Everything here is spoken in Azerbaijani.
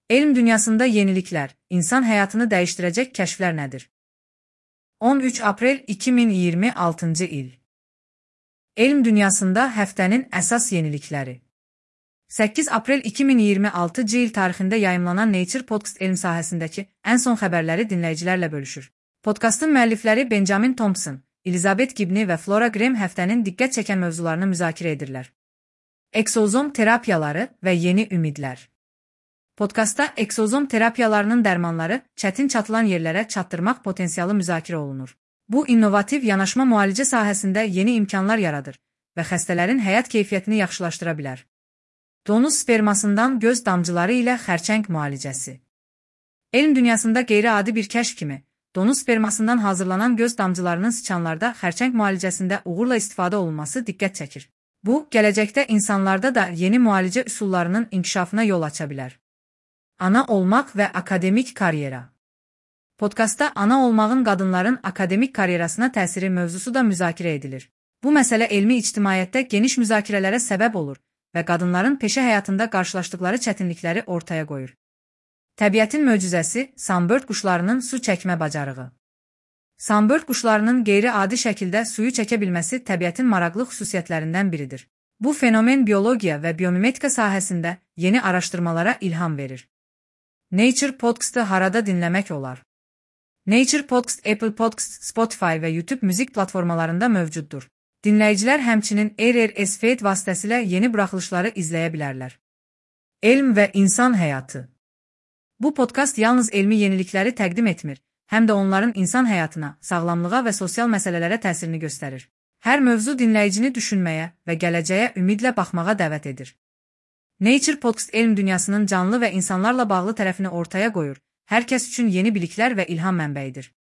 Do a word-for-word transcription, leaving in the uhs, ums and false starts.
Elm dünyasında yenilikler, insan həyatını dəyişdirəcək kəşflər nədir? on üç aprel iki min iyirmi altıncı il. Elm dünyasında həftənin əsas yenilikləri. səkkiz aprel iki min iyirmi altıncı il tarixində yayımlanan Nature Podcast elm sahəsindəki ən son xəbərləri dinləyicilərlə bölüşür. Podkastın müəllifləri Benjamin Thompson, Elizabeth Gibney və Flora Graham həftənin diqqət çəkən mövzularını müzakirə edirlər. Eksozom terapiyaları və yeni ümidlər. Podkastda eksozom terapiyalarının dərmanları çətin çatılan yerlərə çatdırmaq potensialı müzakirə olunur. Bu, innovativ yanaşma müalicə sahəsində yeni imkanlar yaradır və xəstələrin həyat keyfiyyətini yaxşılaşdıra bilər. Donuz spermasından göz damcıları ilə xərçəng müalicəsi. Elm dünyasında qeyri-adi bir kəşf kimi, donuz spermasından hazırlanan göz damcılarının siçanlarda xərçəng müalicəsində uğurla istifadə olunması diqqət çəkir. Bu, gələcəkdə insanlarda da yeni müalicə üsullarının inkişafına yol aça bilər. Ana olmaq və akademik karyera. Podkastda ana olmağın qadınların akademik karyerasına təsiri mövzusu da müzakirə edilir. Bu məsələ elmi ictimaiyyətdə geniş müzakirələrə səbəb olur və qadınların peşə həyatında qarşılaşdıqları çətinlikləri ortaya qoyur. Təbiətin möcüzəsi, Sunbird quşlarının su çəkmə bacarığı. Sunbird quşlarının qeyri-adi şəkildə suyu çəkə bilməsi təbiətin maraqlı xüsusiyyətlərindən biridir. Bu fenomen biologiya və biomimetika sahəsində yeni araşdırmalara ilham verir. Nature Podcast'ı harada dinləmək olar? Nature Podcast Apple Podcast, Spotify və YouTube müzik platformalarında mövcuddur. Dinləyicilər həmçinin R R S Feed vasitəsilə yeni buraxılışları izləyə bilərlər. Elm və insan həyatı. Bu podkast yalnız elmi yenilikləri təqdim etmir, həm də onların insan həyatına, sağlamlığa və sosial məsələlərə təsirini göstərir. Hər mövzu dinləyicini düşünməyə və gələcəyə ümidlə baxmağa dəvət edir. Nature Podcast elm dünyasının canlı və insanlarla bağlı tərəfini ortaya qoyur, hər kəs üçün yeni biliklər və ilham mənbəyidir.